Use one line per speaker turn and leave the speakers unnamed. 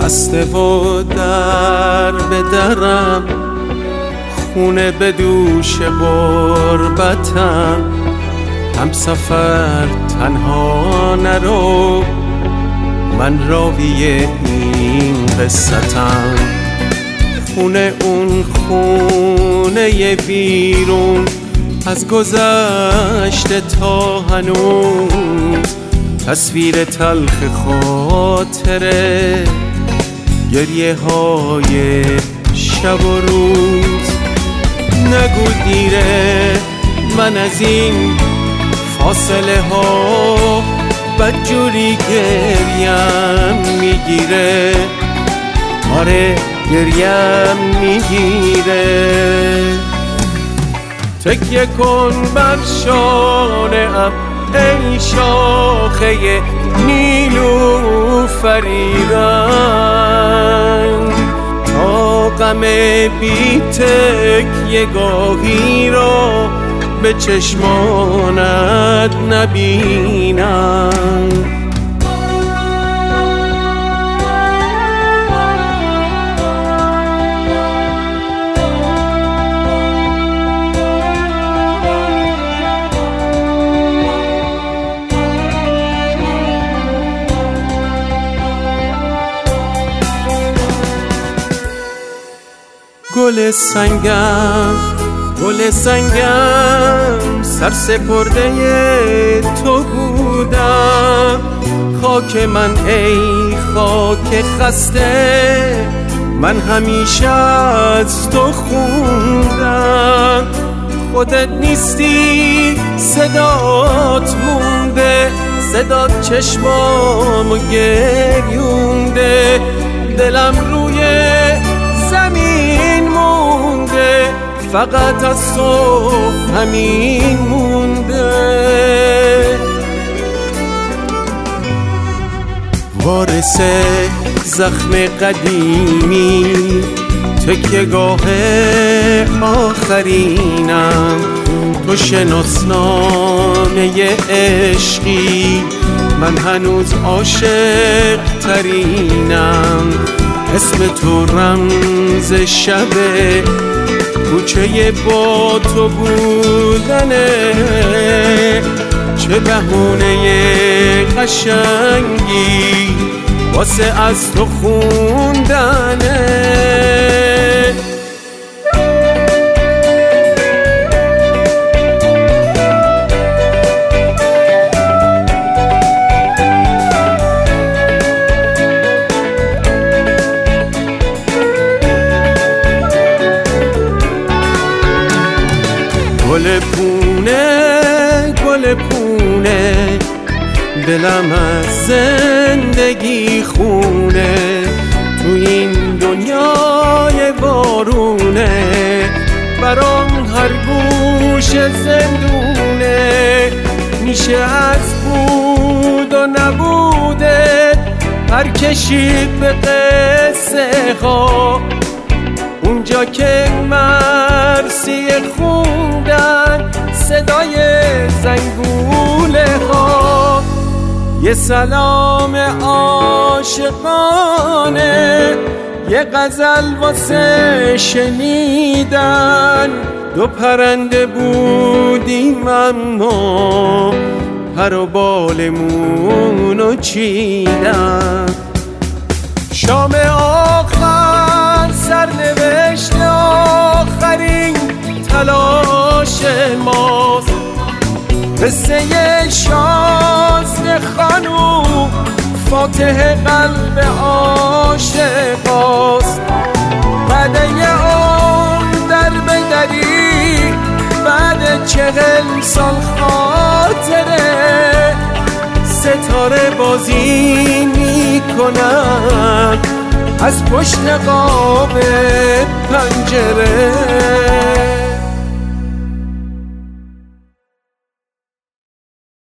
بسته و در به درم، خونه به دوش غربتم. هم سفر تنها نرو، من راوی این قصتم. خونه اون خونه بیرون، از گذشته تا هنوز تصویر تلخ خاطره، گریه های شب و روز. نگو دیره، من از این فاصله ها بدجوری گریم میگیره. آره گریم میگیره. تکیه کن بر شانه‌ام ای شاخه نیلوفری رنگ، تا غم بی تکیه گاهی را به چشمانت نبینم. گل سنگم سرسپرده تو بودم. خاک من ای خاک خسته، من همیشه از تو خوندم. خودت نیستی صدات مونده، صدات چشمامو گریونده. دلم روی زمین مونده، فقط از تو همین مونده. وارث زخم قدیمی، تکیه‌گاه آخرینم. تو شناسنامه عشقی، من هنوز عاشق ترینم. اسم تو رمز شبه، کوچه با تو بودنه. چه بهونه قشنگی واسه از تو خوندنه. گل پونه، دلم از زندگی خونه. تو این دنیای بارونه، برام هر گوش زندونه. میشه از بود و نبوده پر کشید به قصه ها. اونجا که مرسی خوندن صدای زنگوله ها. یه سلام عاشقانه، یه غزل واسه شنیدن. دو پرنده بودیم اما پر و بالمونو چیدن. شام آخر سرنوشت آخرین تلاش ماست. قصه شازده خانوم فاتح قلب عاشقاست. بعد یه عمر در بدری، بعد 40 سال خاطره. ستاره بازی میکنم از پشت قاب پنجره.